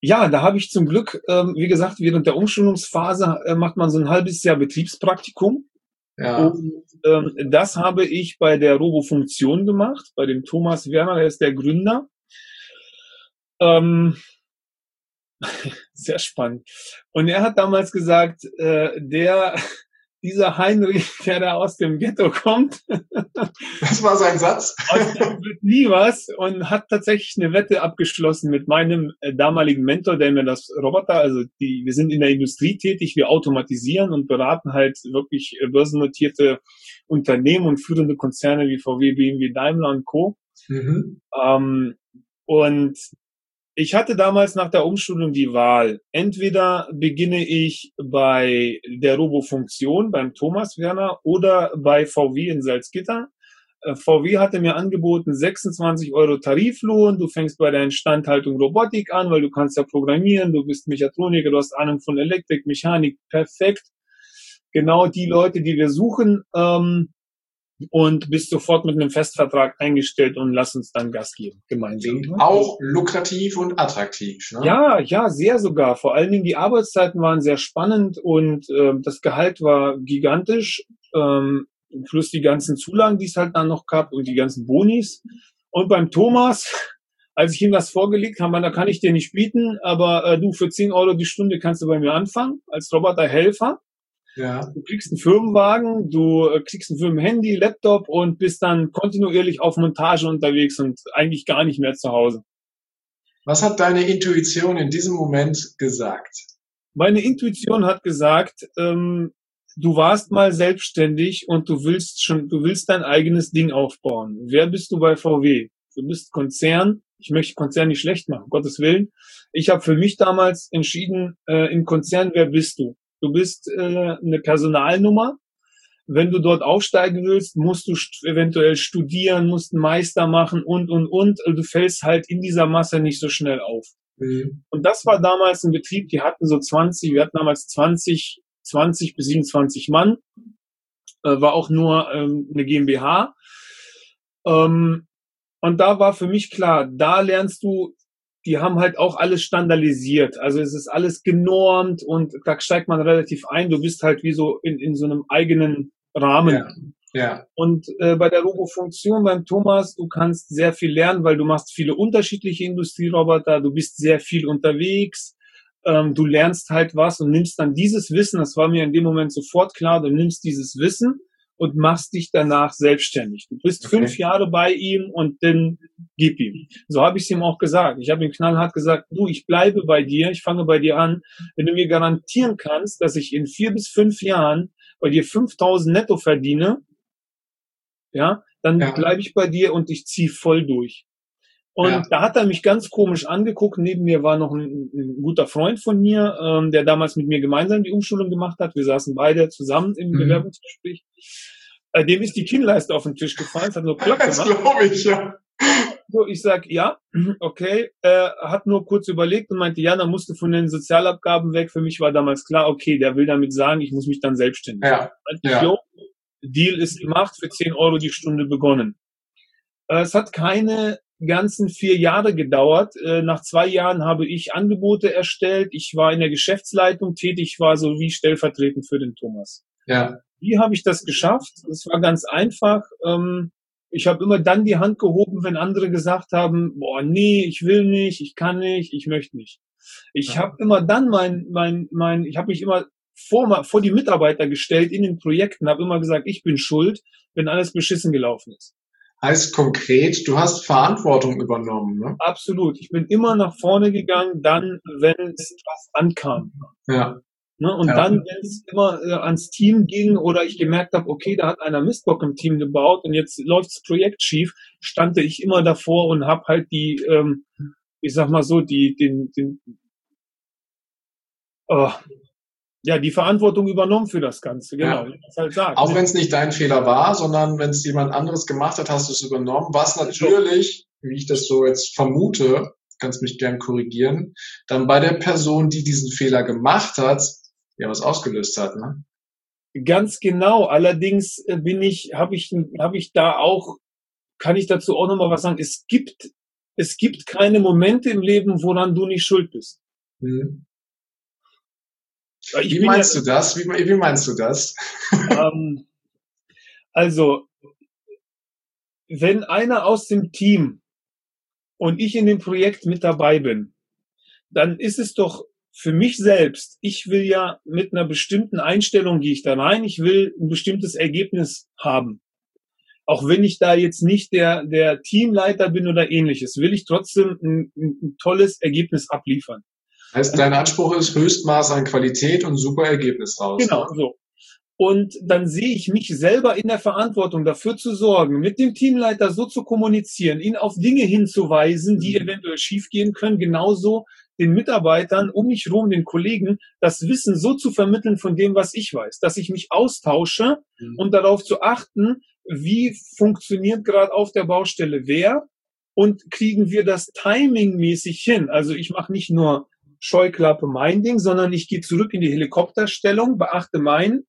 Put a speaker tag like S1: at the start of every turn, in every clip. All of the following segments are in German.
S1: Ja, da habe ich zum Glück, wie gesagt, während der Umschulungsphase macht man so ein halbes Jahr Betriebspraktikum.
S2: Ja.
S1: Und das habe ich bei der Robofunktion gemacht, bei dem Thomas Werner, der ist der Gründer. Ähm, Sehr spannend. Und er hat damals gesagt, dieser Heinrich, der da aus dem Ghetto kommt,
S2: Das war sein Satz.
S1: aus dem wird nie was, und hat tatsächlich eine Wette abgeschlossen mit meinem damaligen Mentor, der mir das Roboter, also wir sind in der Industrie tätig, wir automatisieren und beraten halt wirklich börsennotierte Unternehmen und führende Konzerne wie VW, BMW, Daimler und Co.
S2: Mhm.
S1: Und ich hatte damals nach der Umschulung die Wahl. Entweder beginne ich bei der Robofunktion, beim Thomas Werner, oder bei VW in Salzgitter. VW hatte mir angeboten 26 Euro Tariflohn, du fängst bei der Instandhaltung Robotik an, weil du kannst ja programmieren, du bist Mechatroniker, du hast Ahnung von Elektrik, Mechanik, perfekt. Genau die Leute, die wir suchen, und bist sofort mit einem Festvertrag eingestellt und lass uns dann Gas geben, gemeinsam.
S2: Klingt auch lukrativ und attraktiv, ne?
S1: Ja, ja, sehr sogar. Vor allen Dingen die Arbeitszeiten waren sehr spannend und das Gehalt war gigantisch, plus die ganzen Zulagen, die es halt dann noch gab und die ganzen Bonis. Und beim Thomas, als ich ihm das vorgelegt habe, da kann ich dir nicht bieten, aber du, für 10 Euro die Stunde kannst du bei mir anfangen als Roboterhelfer.
S2: Ja.
S1: Du kriegst einen Firmenwagen, du kriegst ein Firmenhandy, Laptop und bist dann kontinuierlich auf Montage unterwegs und eigentlich gar nicht mehr zu Hause.
S2: Was hat deine Intuition in diesem Moment gesagt?
S1: Meine Intuition hat gesagt, du warst mal selbstständig und du willst dein eigenes Ding aufbauen. Wer bist du bei VW? Du bist Konzern. Ich möchte Konzern nicht schlecht machen, um Gottes Willen. Ich habe für mich damals entschieden, im Konzern, wer bist du? Du bist eine Personalnummer. Wenn du dort aufsteigen willst, musst du eventuell studieren, musst einen Meister machen und. Also du fällst halt in dieser Masse nicht so schnell auf.
S2: Mhm.
S1: Und das war damals ein Betrieb, wir hatten damals 20 bis 27 Mann, war auch nur eine GmbH. Und da war für mich klar, da lernst du, die haben halt auch alles standardisiert. Also es ist alles genormt und da steigt man relativ ein. Du bist halt wie so in so einem eigenen
S2: Ja,
S1: Rahmen.
S2: ja,
S1: Und bei der Robofunktion beim Thomas, du kannst sehr viel lernen, weil du machst viele unterschiedliche Industrieroboter, du bist sehr viel unterwegs, du lernst halt was und nimmst dann dieses Wissen, das war mir in dem Moment sofort klar, du nimmst dieses Wissen und machst dich danach selbstständig. Du bist
S2: okay.
S1: 5 Jahre bei ihm und dann gib ihm. So habe ich es ihm auch gesagt. Ich habe ihm knallhart gesagt, du, ich bleibe bei dir, ich fange bei dir an, wenn du mir garantieren kannst, dass ich in 4 bis 5 Jahren bei dir 5.000 netto verdiene, ja, dann
S2: Ja,
S1: bleibe ich bei dir und ich ziehe voll durch.
S2: ja.
S1: Und da hat er mich ganz komisch angeguckt. Neben mir war noch ein guter Freund von mir, der damals mit mir gemeinsam die Umschulung gemacht hat. Wir saßen beide zusammen im
S2: Mhm.
S1: Bewerbungsgespräch. Dem ist die Kinnleiste auf den Tisch gefallen, es hat nur Klack
S2: Das
S1: gemacht.
S2: glaube ich, ja.
S1: So, ich sag, ja, okay. Hat nur kurz überlegt und meinte, ja, dann musst du von den Sozialabgaben weg. Für mich war damals klar, okay, der will damit sagen, ich muss mich dann selbstständig machen.
S2: Ja,
S1: Meinte ich,
S2: ja.
S1: jo, Deal ist gemacht, für 10 Euro die Stunde begonnen. Es hat keine ganzen 4 Jahre gedauert. Nach 2 Jahren habe ich Angebote erstellt. Ich war in der Geschäftsleitung tätig, war so wie stellvertretend für den Thomas.
S2: Ja,
S1: Wie habe ich das geschafft? Es war ganz einfach. Ich habe immer dann die Hand gehoben, wenn andere gesagt haben, boah, nee, ich will nicht, ich kann nicht, ich möchte nicht. Ich
S2: ja.
S1: habe immer dann ich habe mich immer vor die Mitarbeiter gestellt in den Projekten, habe immer gesagt, ich bin schuld, wenn alles beschissen gelaufen ist.
S2: Heißt konkret, du hast Verantwortung übernommen, ne?
S1: Absolut. Ich bin immer nach vorne gegangen, dann, wenn es was ankam.
S2: Ja,
S1: Ne? Und
S2: ja.
S1: dann, wenn es immer ans Team ging oder ich gemerkt habe, okay, da hat einer Mistbock im Team gebaut und jetzt läuft das Projekt schief, stand ich immer davor und habe halt ich sag mal so, oh, ja, die Verantwortung übernommen für das Ganze. Genau,
S2: Ja.
S1: wie man es halt sagt.
S2: Auch wenn es nicht dein Fehler war, sondern wenn es jemand anderes gemacht hat, hast du es übernommen, was natürlich, wie ich das so jetzt vermute, kannst mich gern korrigieren, dann bei der Person, die diesen Fehler gemacht hat, ja was ausgelöst hat, ne?
S1: Ganz genau. Allerdings habe ich da auch, kann ich dazu auch nochmal was sagen. Es gibt keine Momente im Leben, woran du nicht schuld bist.
S2: Hm.
S1: Ich
S2: Wie
S1: bin ja,
S2: meinst du das? Wie meinst du das?
S1: ähm, also, wenn einer aus dem Team und ich in dem Projekt mit dabei bin, dann ist es doch für mich selbst, ich will ja mit einer bestimmten Einstellung gehe ich da rein, ich will ein bestimmtes Ergebnis haben. Auch wenn ich da jetzt nicht der Teamleiter bin oder ähnliches, will ich trotzdem ein tolles Ergebnis abliefern.
S2: Heißt, dein Anspruch ist Höchstmaß an Qualität und super Ergebnis raus,
S1: Genau,
S2: ne?
S1: so. Und dann sehe ich mich selber in der Verantwortung, dafür zu sorgen, mit dem Teamleiter so zu kommunizieren, ihn auf Dinge hinzuweisen, die eventuell schiefgehen können, genauso den Mitarbeitern um mich herum, den Kollegen, das Wissen so zu vermitteln von dem, was ich weiß, dass ich mich austausche
S2: Mhm.
S1: und darauf zu achten, wie funktioniert gerade auf der Baustelle wer und kriegen wir das timingmäßig hin. Also ich mache nicht nur Scheuklappe mein Ding, sondern ich gehe zurück in die Helikopterstellung, beachte mein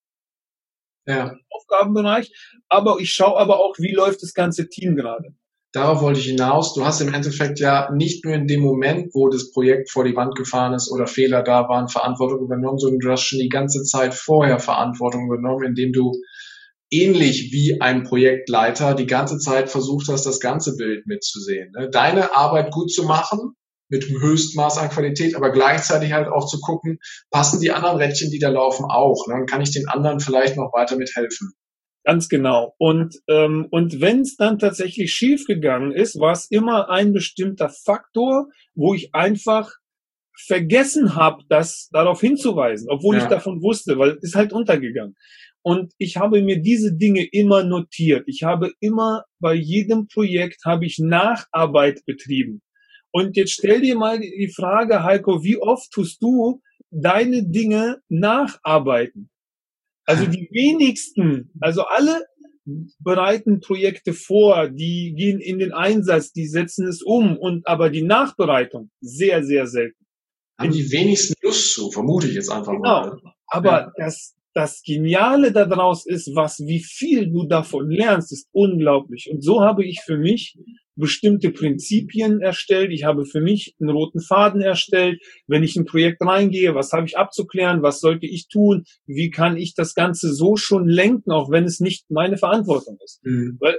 S2: Ja,
S1: Aufgabenbereich, aber ich schaue aber auch, wie läuft das ganze Team gerade.
S2: darauf wollte ich hinaus. Du hast im Endeffekt ja nicht nur in dem Moment, wo das Projekt vor die Wand gefahren ist oder Fehler da waren, Verantwortung übernommen, sondern du hast schon die ganze Zeit vorher Verantwortung übernommen, indem du ähnlich wie ein Projektleiter die ganze Zeit versucht hast, das ganze Bild mitzusehen. Ne? Deine Arbeit gut zu machen, mit dem Höchstmaß an Qualität, aber gleichzeitig halt auch zu gucken, passen die anderen Rädchen, die da laufen, auch. Ne? Dann kann ich den anderen vielleicht noch weiter mithelfen.
S1: Ganz genau. Und wenn es dann tatsächlich schief gegangen ist, war es immer ein bestimmter Faktor, wo ich einfach vergessen habe, das darauf hinzuweisen, obwohl ich
S2: Ja,
S1: davon wusste, weil es ist halt untergegangen. Und ich habe mir diese Dinge immer notiert. Ich habe immer bei jedem Projekt habe ich Nacharbeit betrieben. Und jetzt stell dir mal die Frage, Heiko, wie oft tust du deine Dinge nacharbeiten? Also die wenigsten, also alle bereiten Projekte vor, die gehen in den Einsatz, die setzen es um und aber die Nachbereitung sehr, sehr selten.
S2: haben die wenigsten Lust zu, vermute ich jetzt einfach
S1: Genau.
S2: mal. Ja.
S1: Aber das Geniale daraus ist, wie viel du davon lernst, ist unglaublich. Und so habe ich für mich bestimmte Prinzipien erstellt. Ich habe für mich einen roten Faden erstellt. Wenn ich in ein Projekt reingehe, was habe ich abzuklären? Was sollte ich tun? Wie kann ich das Ganze so schon lenken, auch wenn es nicht meine Verantwortung ist?
S2: Mhm.
S1: Weil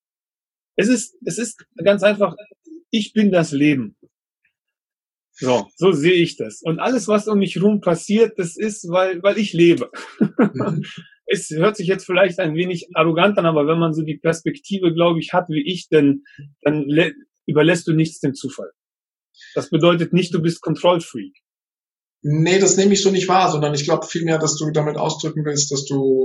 S1: es ist ganz einfach, ich bin das Leben. So sehe ich das. Und alles, was um mich herum passiert, das ist, weil ich lebe.
S2: Mhm.
S1: Es hört sich jetzt vielleicht ein wenig arrogant an, aber wenn man so die Perspektive, glaube ich, hat wie ich, dann überlässt du nichts dem Zufall. Das bedeutet nicht, du bist Control-Freak.
S2: Nee, das nehme ich so nicht wahr, sondern ich glaube vielmehr, dass du damit ausdrücken willst, dass du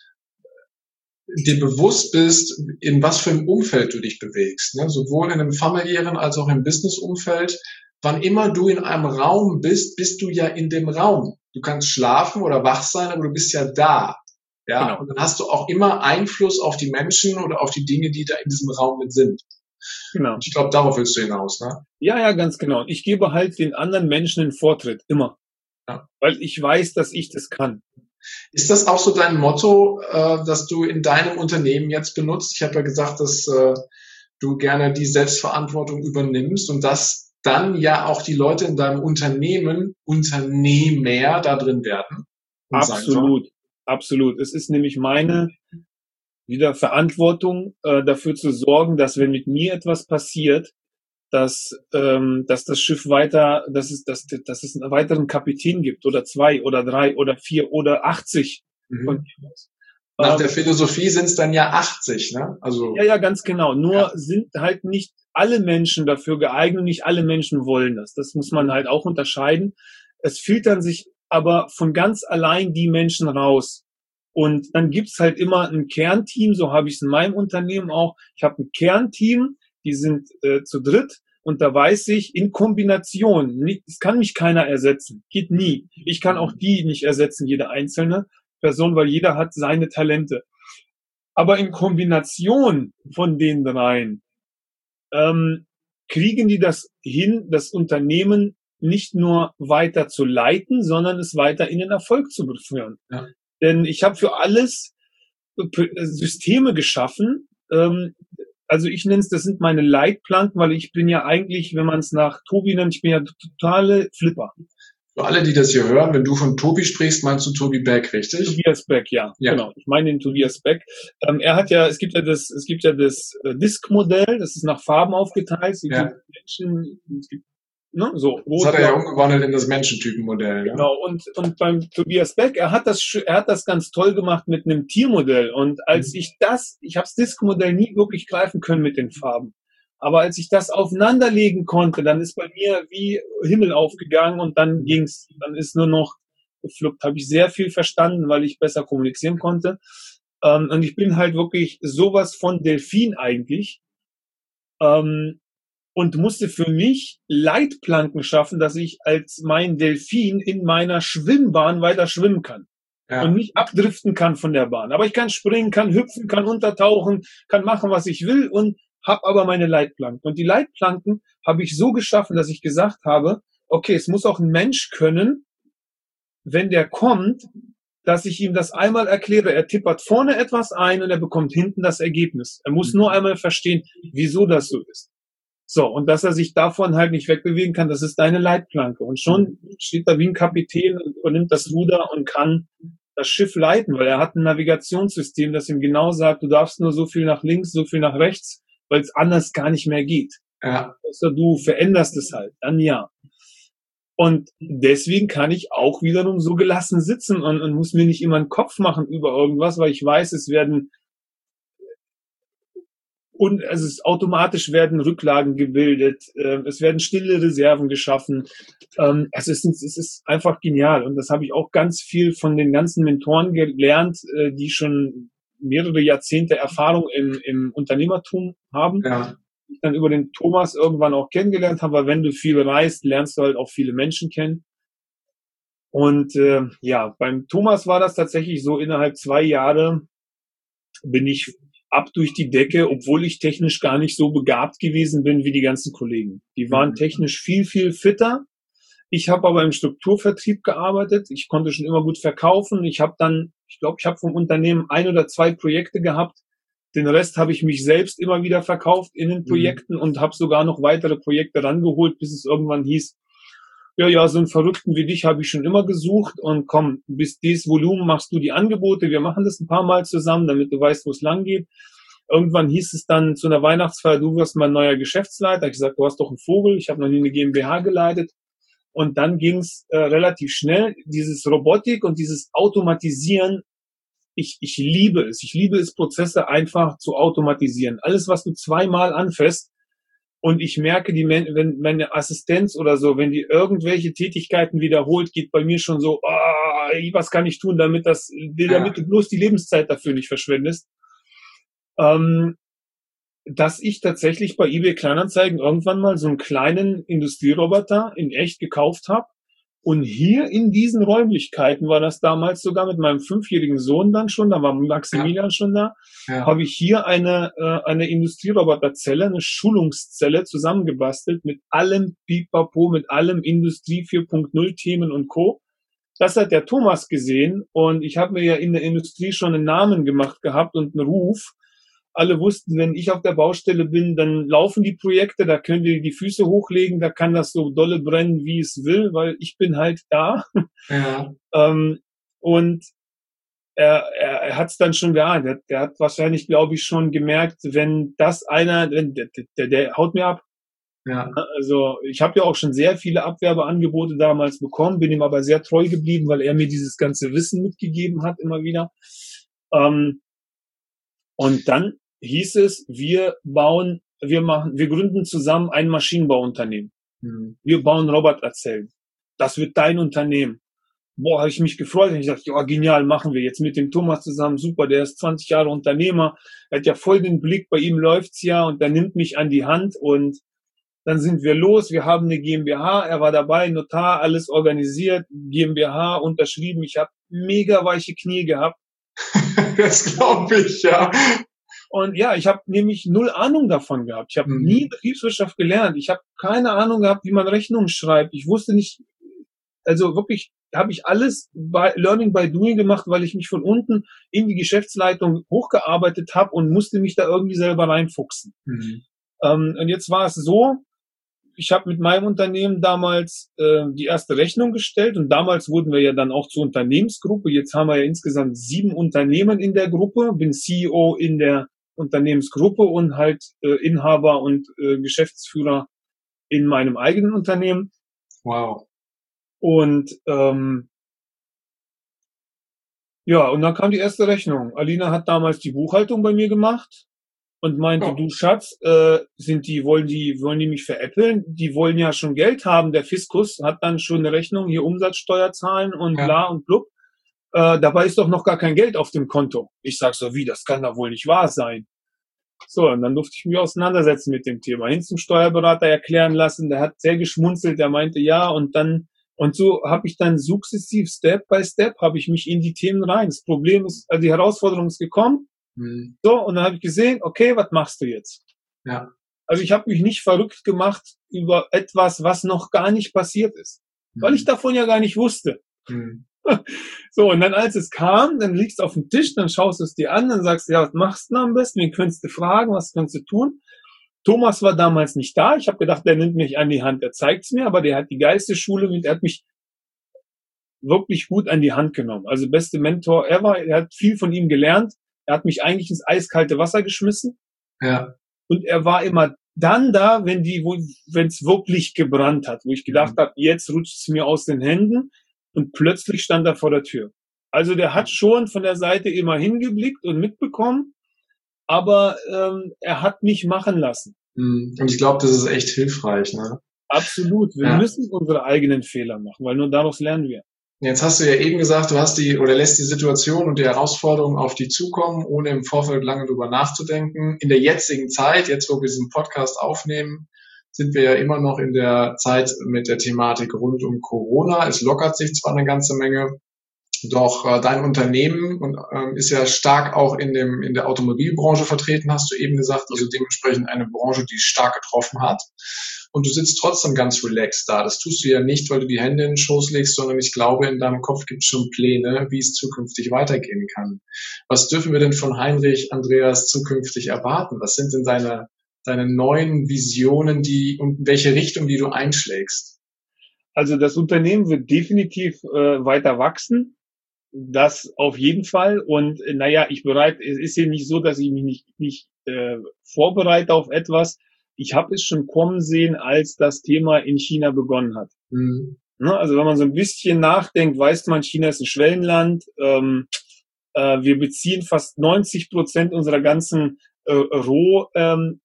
S2: dir bewusst bist, in was für einem Umfeld du dich bewegst. Ne? Sowohl in einem familiären als auch im Business-Umfeld. Wann immer du in einem Raum bist, bist du ja in dem Raum. Du kannst schlafen oder wach sein, aber du bist ja da. Ja,
S1: Genau,
S2: und dann hast du auch immer Einfluss auf die Menschen oder auf die Dinge, die da in diesem Raum mit sind.
S1: genau.
S2: Und ich glaube, darauf willst du hinaus, ne?
S1: Ja, ja, ganz genau. Und ich gebe halt den anderen Menschen den Vortritt, immer.
S2: Ja.
S1: Weil ich weiß, dass ich das kann.
S2: Ist das auch so dein Motto, das du in deinem Unternehmen jetzt benutzt? Ich habe ja gesagt, dass du gerne die Selbstverantwortung übernimmst und dass dann ja auch die Leute in deinem Unternehmen Unternehmer da drin werden und sein sollen.
S1: Absolut, absolut. Es ist nämlich meine wieder Verantwortung, dafür zu sorgen, dass wenn mit mir etwas passiert, dass das Schiff weiter, dass es einen weiteren Kapitän gibt oder 2 oder 3 oder 4 oder 80 von
S2: Mhm.
S1: mir aus.
S2: Nach der Philosophie sind es dann ja 80, ne? Also,
S1: Ja, ja, ganz genau. Nur
S2: ja.
S1: sind halt nicht alle Menschen dafür geeignet, nicht alle Menschen wollen das. Das muss man halt auch unterscheiden. Es filtern sich aber von ganz allein die Menschen raus. Und dann gibt's halt immer ein Kernteam, so habe ich es in meinem Unternehmen auch. Ich habe ein Kernteam, die sind zu dritt und da weiß ich, in Kombination, es kann mich keiner ersetzen, geht nie. Ich kann auch die nicht ersetzen, jede einzelne Person, weil jeder hat seine Talente. Aber in Kombination von den dreien kriegen die das hin, das Unternehmen nicht nur weiter zu leiten, sondern es weiter in den Erfolg zu führen.
S2: Ja.
S1: Denn ich habe für alles Systeme geschaffen. Also ich nenne es, das sind meine Leitplanken, weil ich bin ja eigentlich, wenn man es nach Tobi nennt, ich bin ja totale Flipper.
S2: Für alle, die das hier hören, wenn du von Tobi sprichst, meinst du Tobi Beck, richtig?
S1: Tobias Beck, ja. Genau. Ich meine den Tobias Beck. Es gibt ja das Disk-Modell, das ist nach Farben aufgeteilt. Es gibt Menschen, es gibt, ne, so rot.
S2: Das hat er ja umgewandelt in das Menschentypenmodell.
S1: Genau. Und beim Tobias Beck, er hat das ganz toll gemacht mit einem Tiermodell. Und als ich habe das Disk-Modell nie wirklich greifen können mit den Farben. Aber als ich das aufeinanderlegen konnte, dann ist bei mir wie Himmel aufgegangen und dann ist nur noch gefluppt. Habe ich sehr viel verstanden, weil ich besser kommunizieren konnte. Und ich bin halt wirklich sowas von Delfin eigentlich. Und musste für mich Leitplanken schaffen, dass ich als mein Delfin in meiner Schwimmbahn weiter schwimmen kann. Und nicht abdriften kann von der Bahn. Aber ich kann springen, kann hüpfen, kann untertauchen, kann machen, was ich will und habe aber meine Leitplanken. Und die Leitplanken habe ich so geschaffen, dass ich gesagt habe, okay, es muss auch ein Mensch können, wenn der kommt, dass ich ihm das einmal erkläre. Er tippert vorne etwas ein und er bekommt hinten das Ergebnis. Er muss nur einmal verstehen, wieso das so ist. So, und dass er sich davon halt nicht wegbewegen kann, das ist deine Leitplanke. Und schon steht er wie ein Kapitän und übernimmt das Ruder und kann das Schiff leiten, weil er hat ein Navigationssystem, das ihm genau sagt, du darfst nur so viel nach links, so viel nach rechts, weil es anders gar nicht mehr geht.
S2: Ja.
S1: Außer du veränderst es halt, dann ja. Und deswegen kann ich auch wiederum so gelassen sitzen und muss mir nicht immer einen Kopf machen über irgendwas, weil ich weiß, automatisch werden Rücklagen gebildet, es werden stille Reserven geschaffen. Es ist einfach genial. Und das habe ich auch ganz viel von den ganzen Mentoren gelernt, die schon mehrere Jahrzehnte Erfahrung im Unternehmertum haben.
S2: Ja.
S1: Ich dann über den Thomas irgendwann auch kennengelernt habe, weil wenn du viel reist, lernst du halt auch viele Menschen kennen. Und beim Thomas war das tatsächlich so, innerhalb 2 Jahre bin ich ab durch die Decke, obwohl ich technisch gar nicht so begabt gewesen bin wie die ganzen Kollegen. Die waren technisch viel, viel fitter. Ich habe aber im Strukturvertrieb gearbeitet. Ich konnte schon immer gut verkaufen. Ich habe vom Unternehmen 1 oder 2 Projekte gehabt. Den Rest habe ich mich selbst immer wieder verkauft in den Projekten und habe sogar noch weitere Projekte rangeholt, bis es irgendwann hieß, ja, so einen Verrückten wie dich habe ich schon immer gesucht und komm, bis dieses Volumen machst du die Angebote, wir machen das ein paar Mal zusammen, damit du weißt, wo es lang geht. Irgendwann hieß es dann zu einer Weihnachtsfeier, du wirst mein neuer Geschäftsleiter. Ich gesagt, du hast doch einen Vogel, ich habe noch nie eine GmbH geleitet. Und dann ging es relativ schnell, dieses Robotik und dieses Automatisieren, ich liebe es. Ich liebe es, Prozesse einfach zu automatisieren. Alles, was du 2-mal anfasst, und ich merke, wenn meine Assistenz oder so, wenn die irgendwelche Tätigkeiten wiederholt, geht bei mir schon so, was kann ich tun, damit du bloß die Lebenszeit dafür nicht verschwendest. Dass ich tatsächlich bei eBay Kleinanzeigen irgendwann mal so einen kleinen Industrieroboter in echt gekauft habe. Und hier in diesen Räumlichkeiten war das damals sogar mit meinem 5-jährigen Sohn dann schon, da war Maximilian schon da, habe ich hier eine Industrieroboterzelle, eine Schulungszelle zusammengebastelt mit allem Pipapo, mit allem Industrie 4.0 Themen und Co. Das hat der Thomas gesehen und ich habe mir ja in der Industrie schon einen Namen gemacht gehabt und einen Ruf. Alle wussten, wenn ich auf der Baustelle bin, dann laufen die Projekte, da könnt ihr die Füße hochlegen, da kann das so dolle brennen, wie es will, weil ich bin halt da.
S2: Ja.
S1: Und er hat es dann schon geahnt. Der hat wahrscheinlich, glaube ich, schon gemerkt, wenn das einer, der haut mir ab.
S2: Ja.
S1: Also ich habe ja auch schon sehr viele Abwerbeangebote damals bekommen, bin ihm aber sehr treu geblieben, weil er mir dieses ganze Wissen mitgegeben hat immer wieder. Und dann hieß es, wir gründen zusammen ein Maschinenbauunternehmen. Wir bauen Roboterzellen. Das wird dein Unternehmen. Boah, habe ich mich gefreut. Und ich dachte, ja, genial, machen wir jetzt mit dem Thomas zusammen. Super, der ist 20 Jahre Unternehmer. Er hat ja voll den Blick, bei ihm läuft's ja und der nimmt mich an die Hand und dann sind wir los. Wir haben eine GmbH. Er war dabei, Notar, alles organisiert, GmbH unterschrieben. Ich habe mega weiche Knie gehabt.
S2: Das glaube ich, ja.
S1: Und ja, ich habe nämlich 0 Ahnung davon gehabt. Ich habe nie Betriebswirtschaft gelernt. Ich habe keine Ahnung gehabt, wie man Rechnungen schreibt. Ich wusste nicht, also wirklich habe ich alles Learning by Doing gemacht, weil ich mich von unten in die Geschäftsleitung hochgearbeitet habe und musste mich da irgendwie selber reinfuchsen. Und jetzt war es so, ich habe mit meinem Unternehmen damals die erste Rechnung gestellt und damals wurden wir ja dann auch zur Unternehmensgruppe. Jetzt haben wir ja insgesamt 7 Unternehmen in der Gruppe, bin CEO in der Unternehmensgruppe und halt Inhaber und Geschäftsführer in meinem eigenen Unternehmen.
S2: Wow.
S1: Und ja, und dann kam die erste Rechnung. Alina hat damals die Buchhaltung bei mir gemacht und meinte,
S2: Ja.
S1: du Schatz, wollen die mich veräppeln? Die wollen ja schon Geld haben. Der Fiskus hat dann schon eine Rechnung, hier Umsatzsteuer zahlen und
S2: Ja.
S1: bla und blub. Dabei ist doch noch gar kein Geld auf dem Konto. Ich sag so, wie, das kann doch wohl nicht wahr sein. So, und dann durfte ich mich auseinandersetzen mit dem Thema. Hin zum Steuerberater erklären lassen, der hat sehr geschmunzelt, der meinte, ja, und so habe ich dann sukzessiv, Step by Step, habe ich mich in die Themen rein. Das Problem ist, also die Herausforderung ist gekommen, so, und dann habe ich gesehen, okay, was machst du jetzt?
S2: Ja.
S1: Also ich habe mich nicht verrückt gemacht über etwas, was noch gar nicht passiert ist, weil ich davon ja gar nicht wusste. So, und dann als es kam, dann liegst du auf dem Tisch, dann schaust du es dir an, dann sagst du, ja, was machst du denn am besten? Wen könntest du fragen? Was könntest du tun? Thomas war damals nicht da. Ich habe gedacht, der nimmt mich an die Hand, der zeigt's mir, aber der hat die geilste Schule und er hat mich wirklich gut an die Hand genommen. Also beste Mentor ever. Er hat viel von ihm gelernt. Er hat mich eigentlich ins eiskalte Wasser geschmissen.
S2: Ja.
S1: Und er war immer dann da, wenn es wirklich gebrannt hat, wo ich gedacht habe, jetzt rutscht es mir aus den Händen. Und plötzlich stand er vor der Tür. Also der hat schon von der Seite immer hingeblickt und mitbekommen, aber er hat mich machen lassen.
S2: Und ich glaube, das ist echt hilfreich, ne?
S1: Absolut. Wir müssen unsere eigenen Fehler machen, weil nur daraus lernen wir.
S2: Jetzt hast du ja eben gesagt, du hast lässt die Situation und die Herausforderungen auf dich zukommen, ohne im Vorfeld lange drüber nachzudenken. In der jetzigen Zeit, jetzt wo wir diesen Podcast aufnehmen, sind wir ja immer noch in der Zeit mit der Thematik rund um Corona. Es lockert sich zwar eine ganze Menge, doch dein Unternehmen ist ja stark auch in der Automobilbranche vertreten, hast du eben gesagt, also dementsprechend eine Branche, die es stark getroffen hat. Und du sitzt trotzdem ganz relaxed da. Das tust du ja nicht, weil du die Hände in den Schoß legst, sondern ich glaube, in deinem Kopf gibt es schon Pläne, wie es zukünftig weitergehen kann. Was dürfen wir denn von Heinrich Andreas zukünftig erwarten? Was sind denn deine neuen Visionen, und welche Richtung, die du einschlägst?
S1: Also das Unternehmen wird definitiv weiter wachsen. Das auf jeden Fall. Und naja, es ist ja nicht so, dass ich mich nicht vorbereite auf etwas. Ich habe es schon kommen sehen, als das Thema in China begonnen hat. Also wenn man so ein bisschen nachdenkt, weiß man, China ist ein Schwellenland. Wir beziehen fast 90% unserer ganzen Rohwaren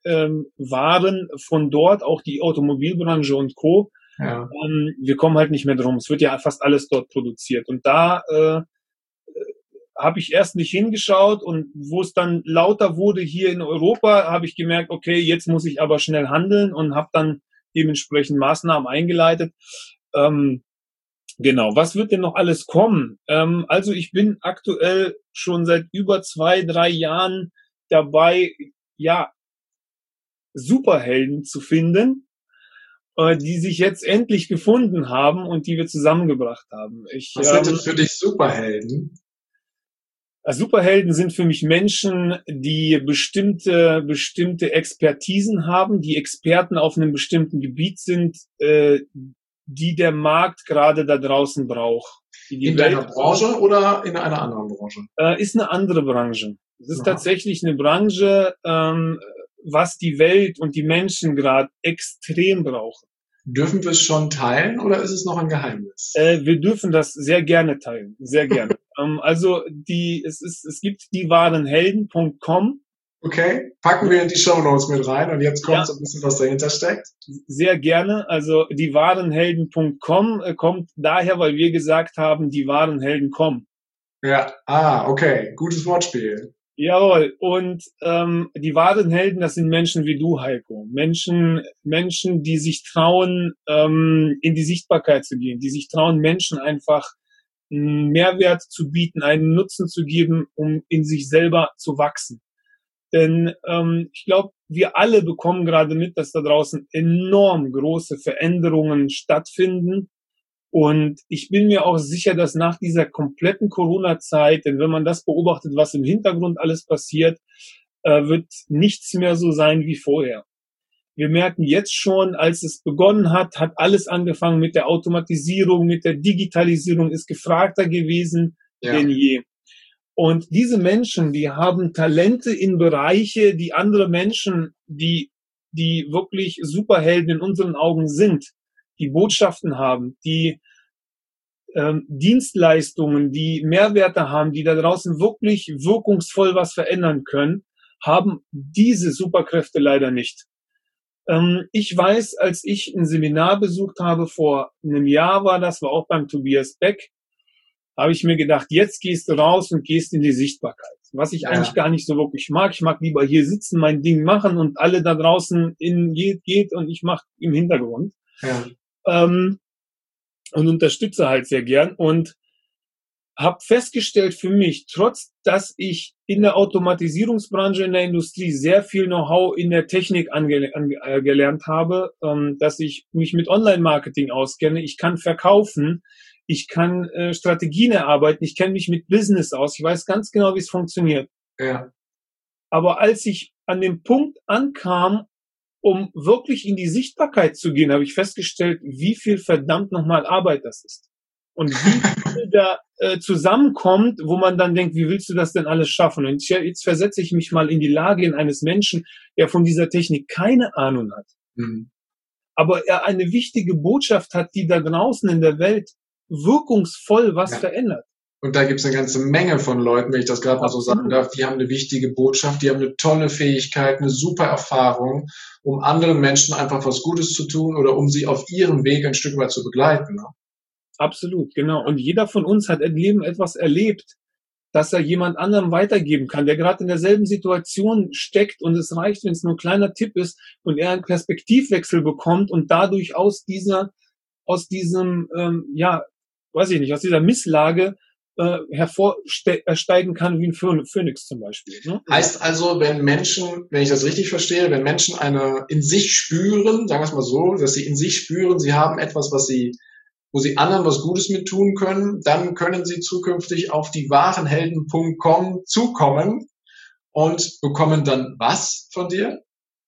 S1: von dort, auch die Automobilbranche und Co.
S2: Ja.
S1: Wir kommen halt nicht mehr drum. Es wird ja fast alles dort produziert. Und da habe ich erst nicht hingeschaut und wo es dann lauter wurde hier in Europa, habe ich gemerkt, okay, jetzt muss ich aber schnell handeln und habe dann dementsprechend Maßnahmen eingeleitet. Genau, was wird denn noch alles kommen? Also ich bin aktuell schon seit über 2-3 Jahren dabei, ja, Superhelden zu finden, die sich jetzt endlich gefunden haben und die wir zusammengebracht haben.
S2: Was sind denn für dich Superhelden?
S1: Superhelden sind für mich Menschen, die bestimmte Expertisen haben, die Experten auf einem bestimmten Gebiet sind, die der Markt gerade da draußen braucht.
S2: In deiner Branche oder in einer anderen Branche?
S1: Ist eine andere Branche. Es ist tatsächlich eine Branche, was die Welt und die Menschen gerade extrem brauchen.
S2: Dürfen wir es schon teilen oder ist es noch ein Geheimnis?
S1: Wir dürfen das sehr gerne teilen, sehr gerne. Also es gibt diewarenhelden.com.
S2: Okay, packen wir in die Shownotes mit rein und jetzt kommt so ein bisschen, was dahinter steckt.
S1: Sehr gerne. Also diewarenhelden.com kommt daher, weil wir gesagt haben, die wahren Helden kommen.
S2: Ja, okay, gutes Wortspiel.
S1: Jawohl. Und die wahren Helden, das sind Menschen wie du, Heiko. Menschen, die sich trauen, in die Sichtbarkeit zu gehen, die sich trauen, Menschen einfach einen Mehrwert zu bieten, einen Nutzen zu geben, um in sich selber zu wachsen. Denn ich glaube, wir alle bekommen gerade mit, dass da draußen enorm große Veränderungen stattfinden. Und ich bin mir auch sicher, dass nach dieser kompletten Corona-Zeit, denn wenn man das beobachtet, was im Hintergrund alles passiert, wird nichts mehr so sein wie vorher. wir merken jetzt schon, als es begonnen hat, hat alles angefangen mit der Automatisierung, mit der Digitalisierung, ist gefragter gewesen denn je. Und diese Menschen, die haben Talente in Bereiche, die andere Menschen, die wirklich Superhelden in unseren Augen sind, die Botschaften haben, die Dienstleistungen, die Mehrwerte haben, die da draußen wirklich wirkungsvoll was verändern können, haben diese Superkräfte leider nicht. Ich weiß, als ich ein Seminar besucht habe, vor einem Jahr war auch beim Tobias Beck, habe ich mir gedacht, jetzt gehst du raus und gehst in die Sichtbarkeit. Was ich eigentlich gar nicht so wirklich mag. Ich mag lieber hier sitzen, mein Ding machen und alle da draußen geht und ich mache im Hintergrund. Ja. Und unterstütze halt sehr gern und habe festgestellt für mich, trotz dass ich in der Automatisierungsbranche, in der Industrie sehr viel Know-how in der Technik gelernt habe, dass ich mich mit Online-Marketing auskenne, ich kann verkaufen, ich kann Strategien erarbeiten, ich kenne mich mit Business aus, ich weiß ganz genau, wie es funktioniert. Ja. Aber als ich an dem Punkt ankam, um wirklich in die Sichtbarkeit zu gehen, habe ich festgestellt, wie viel verdammt nochmal Arbeit das ist. Und wie viel da zusammenkommt, wo man dann denkt, wie willst du das denn alles schaffen? Und jetzt versetze ich mich mal in die Lage eines Menschen, der von dieser Technik keine Ahnung hat. Mhm. Aber er eine wichtige Botschaft hat, die da draußen in der Welt wirkungsvoll was verändert.
S2: Und da gibt es eine ganze Menge von Leuten, wenn ich das gerade mal so sagen darf, die haben eine wichtige Botschaft, die haben eine tolle Fähigkeit, eine super Erfahrung, um anderen Menschen einfach was Gutes zu tun oder um sie auf ihrem Weg ein Stück weit zu begleiten. Ne?
S1: Absolut, genau. Und jeder von uns hat im Leben etwas erlebt, dass er jemand anderem weitergeben kann, der gerade in derselben Situation steckt und es reicht, wenn es nur ein kleiner Tipp ist und er einen Perspektivwechsel bekommt und dadurch aus dieser Misslage hervorsteigen kann wie ein Phönix zum Beispiel. Ne?
S2: Heißt also, wenn ich das richtig verstehe, wenn Menschen in sich spüren, sagen wir es mal so, dass sie in sich spüren, sie haben etwas, wo sie anderen was Gutes mit tun können, dann können sie zukünftig auf die wahrenhelden.com zukommen und bekommen dann was von dir?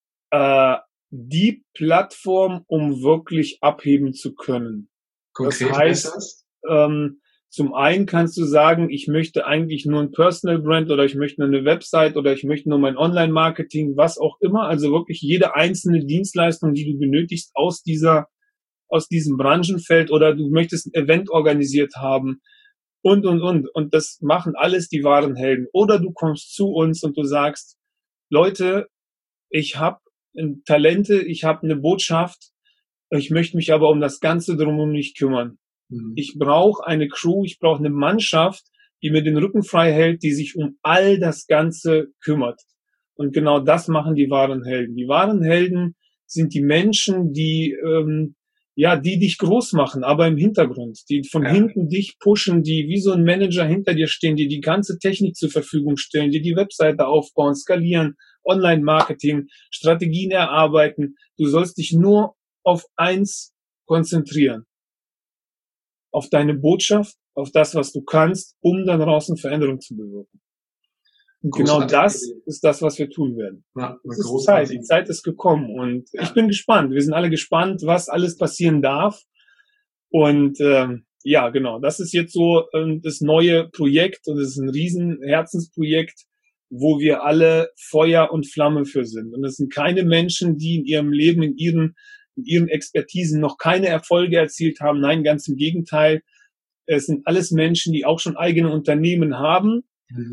S1: Die Plattform, um wirklich abheben zu können.
S2: Konkret, das heißt,
S1: zum einen kannst du sagen, ich möchte eigentlich nur ein Personal Brand oder ich möchte nur eine Website oder ich möchte nur mein Online-Marketing, was auch immer. Also wirklich jede einzelne Dienstleistung, die du benötigst aus diesem Branchenfeld oder du möchtest ein Event organisiert haben und. Und das machen alles die wahren Helden. Oder du kommst zu uns und du sagst, Leute, ich habe Talente, ich habe eine Botschaft, ich möchte mich aber um das Ganze drumherum nicht kümmern. Ich brauche eine Crew, ich brauche eine Mannschaft, die mir den Rücken frei hält, die sich um all das Ganze kümmert. Und genau das machen die wahren Helden. Die wahren Helden sind die Menschen, die dich groß machen, aber im Hintergrund, die von hinten dich pushen, die wie so ein Manager hinter dir stehen, die die ganze Technik zur Verfügung stellen, die Webseite aufbauen, skalieren, Online-Marketing, Strategien erarbeiten. Du sollst dich nur auf eins konzentrieren. Auf deine Botschaft, auf das, was du kannst, um dann draußen Veränderung zu bewirken. Und genau das ist das, was wir tun werden.
S2: Ja,
S1: die Zeit ist gekommen und ich bin gespannt. Wir sind alle gespannt, was alles passieren darf. Und genau, das ist jetzt so das neue Projekt und es ist ein riesen Herzensprojekt, wo wir alle Feuer und Flamme für sind. Und es sind keine Menschen, die in ihrem Leben, in ihren Expertisen noch keine Erfolge erzielt haben. Nein, ganz im Gegenteil. Es sind alles Menschen, die auch schon eigene Unternehmen haben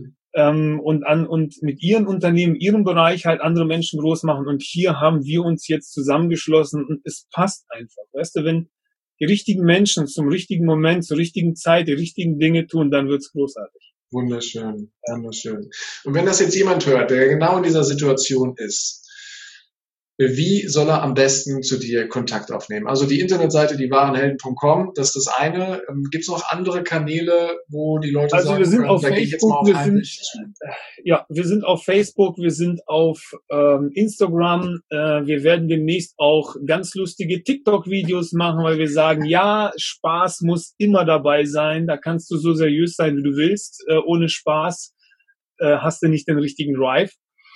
S1: und mit ihren Unternehmen, ihrem Bereich halt andere Menschen groß machen. Und hier haben wir uns jetzt zusammengeschlossen und es passt einfach. Weißt du, wenn die richtigen Menschen zum richtigen Moment, zur richtigen Zeit die richtigen Dinge tun, dann wird's großartig.
S2: Wunderschön, wunderschön. Und wenn das jetzt jemand hört, der genau in dieser Situation ist, wie soll er am besten zu dir Kontakt aufnehmen? Also die Internetseite, diewarenhelden.com, das ist das eine. Gibt es noch andere Kanäle, wo die Leute
S1: sagen, wir sind auf Facebook, wir sind auf Facebook, wir sind auf Instagram. Wir werden demnächst auch ganz lustige TikTok-Videos machen, weil wir sagen, ja, Spaß muss immer dabei sein. Da kannst du so seriös sein, wie du willst. Ohne Spaß hast du nicht den richtigen Drive.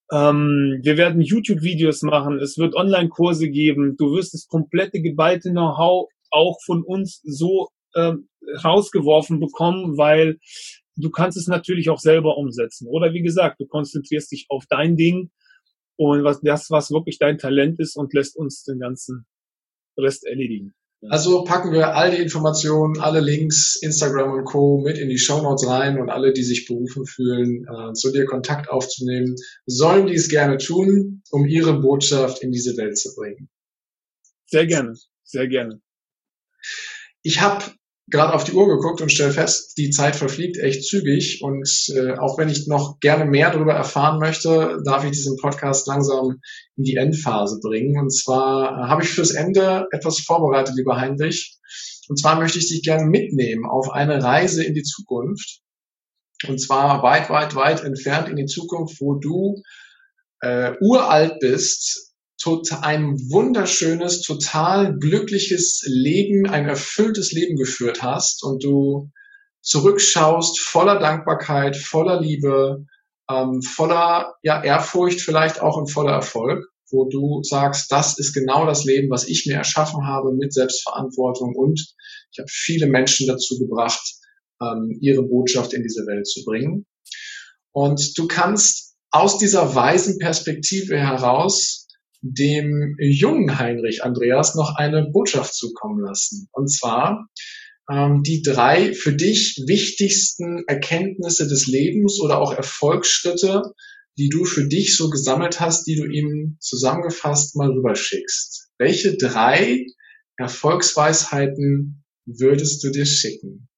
S1: Wir werden YouTube-Videos machen, es wird Online-Kurse geben, du wirst das komplette geballte Know-how auch von uns so rausgeworfen bekommen, weil du kannst es natürlich auch selber umsetzen. Oder wie gesagt, du konzentrierst dich auf dein Ding und was wirklich dein Talent ist und lässt uns den ganzen Rest erledigen. Ja.
S2: Also packen wir all die Informationen, alle Links, Instagram und Co. mit in die Shownotes rein und alle, die sich berufen fühlen, zu dir Kontakt aufzunehmen, sollen dies gerne tun, um ihre Botschaft in diese Welt zu bringen.
S1: Sehr gerne, sehr gerne.
S2: Ich habe gerade auf die Uhr geguckt und stelle fest, die Zeit verfliegt echt zügig und auch wenn ich noch gerne mehr darüber erfahren möchte, darf ich diesen Podcast langsam in die Endphase bringen. Und zwar habe ich fürs Ende etwas vorbereitet, lieber Heinrich. Und zwar möchte ich dich gerne mitnehmen auf eine Reise in die Zukunft. Und zwar weit, weit, weit entfernt in die Zukunft, wo du uralt bist, ein wunderschönes, total glückliches Leben, ein erfülltes Leben geführt hast und du zurückschaust voller Dankbarkeit, voller Liebe, voller Ehrfurcht vielleicht auch und voller Erfolg, wo du sagst, das ist genau das Leben, was ich mir erschaffen habe mit Selbstverantwortung und ich habe viele Menschen dazu gebracht, ihre Botschaft in diese Welt zu bringen. Und du kannst aus dieser weisen Perspektive heraus dem jungen Heinrich Andreas noch eine Botschaft zukommen lassen. Und zwar die 3 für dich wichtigsten Erkenntnisse des Lebens oder auch Erfolgsschritte, die du für dich so gesammelt hast, die du ihm zusammengefasst mal rüberschickst. Welche 3 Erfolgsweisheiten würdest du dir schicken?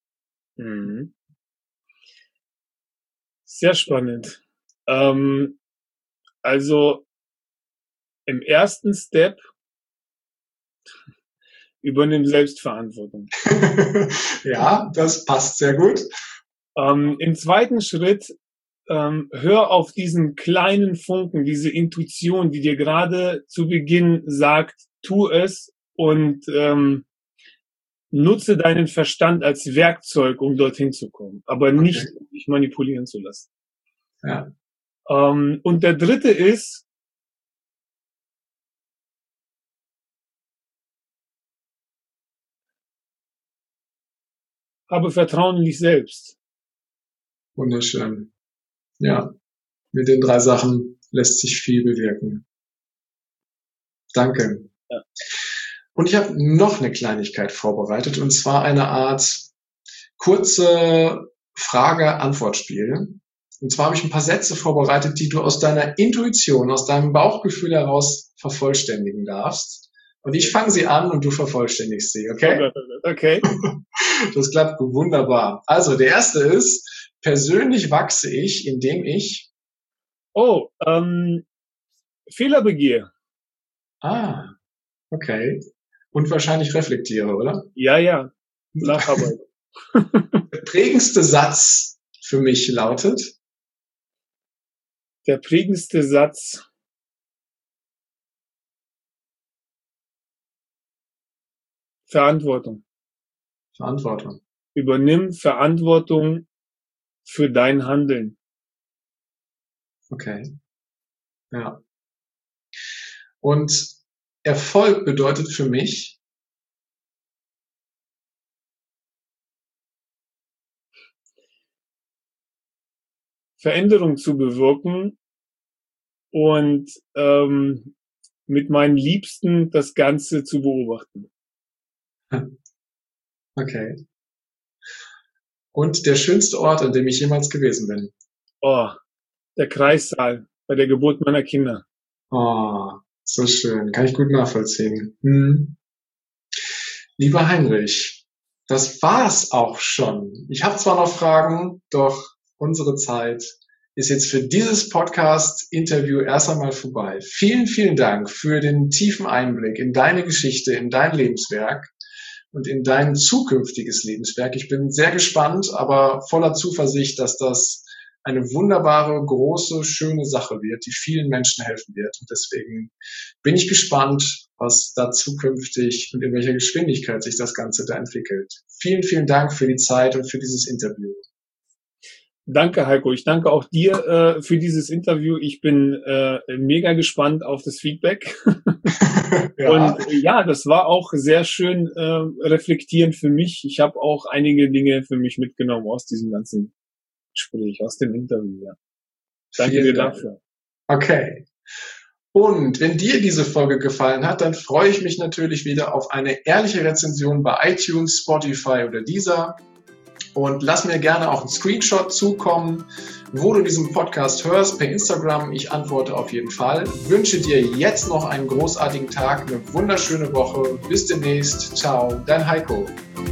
S1: Sehr spannend. Also im ersten Step übernimm Selbstverantwortung.
S2: Ja, das passt sehr gut.
S1: Im zweiten Schritt hör auf diesen kleinen Funken, diese Intuition, die dir gerade zu Beginn sagt, tu es und nutze deinen Verstand als Werkzeug, um dorthin zu kommen, aber nicht dich manipulieren zu lassen.
S2: Ja.
S1: Und der dritte ist, habe Vertrauen in dich selbst.
S2: Wunderschön. Ja, mit den 3 Sachen lässt sich viel bewirken. Danke.
S1: Ja.
S2: Und ich habe noch eine Kleinigkeit vorbereitet, und zwar eine Art kurze Frage-Antwort-Spiel. Und zwar habe ich ein paar Sätze vorbereitet, die du aus deiner Intuition, aus deinem Bauchgefühl heraus vervollständigen darfst. Und ich fange sie an und du vervollständigst sie, okay?
S1: Okay.
S2: Das klappt wunderbar. Also, der erste ist, persönlich wachse ich, indem ich...
S1: Fehlerbegier.
S2: Ah, okay. Und wahrscheinlich reflektiere, oder?
S1: Ja. Nacharbeit.
S2: Der prägendste Satz für mich lautet?
S1: Der prägendste Satz. Verantwortung.
S2: Verantwortung.
S1: Übernimm Verantwortung für dein Handeln.
S2: Okay. Ja. Und Erfolg bedeutet für mich?
S1: Veränderung zu bewirken und mit meinen Liebsten das Ganze zu beobachten.
S2: Okay. Und der schönste Ort, an dem ich jemals gewesen bin?
S1: Der Kreissaal bei der Geburt meiner Kinder.
S2: Oh, so schön. Kann ich gut nachvollziehen. Lieber Heinrich, das war's auch schon. Ich habe zwar noch Fragen, doch unsere Zeit ist jetzt für dieses Podcast-Interview erst einmal vorbei. Vielen, vielen Dank für den tiefen Einblick in deine Geschichte, in dein Lebenswerk und in dein zukünftiges Lebenswerk. Ich bin sehr gespannt, aber voller Zuversicht, dass das eine wunderbare, große, schöne Sache wird, die vielen Menschen helfen wird. Und deswegen bin ich gespannt, was da zukünftig und in welcher Geschwindigkeit sich das Ganze da entwickelt. Vielen, vielen Dank für die Zeit und für dieses Interview.
S1: Danke, Heiko. Ich danke auch dir für dieses Interview. Ich bin mega gespannt auf das Feedback. Ja. Und ja, das war auch sehr schön reflektierend für mich. Ich habe auch einige Dinge für mich mitgenommen aus diesem ganzen Gespräch, aus dem Interview. Ja. Danke dir dafür.
S2: Okay. Und wenn dir diese Folge gefallen hat, dann freue ich mich natürlich wieder auf eine ehrliche Rezension bei iTunes, Spotify oder Deezer. Und lass mir gerne auch einen Screenshot zukommen, wo du diesen Podcast hörst, per Instagram. Ich antworte auf jeden Fall. Ich wünsche dir jetzt noch einen großartigen Tag, eine wunderschöne Woche. Bis demnächst. Ciao, dein Heiko.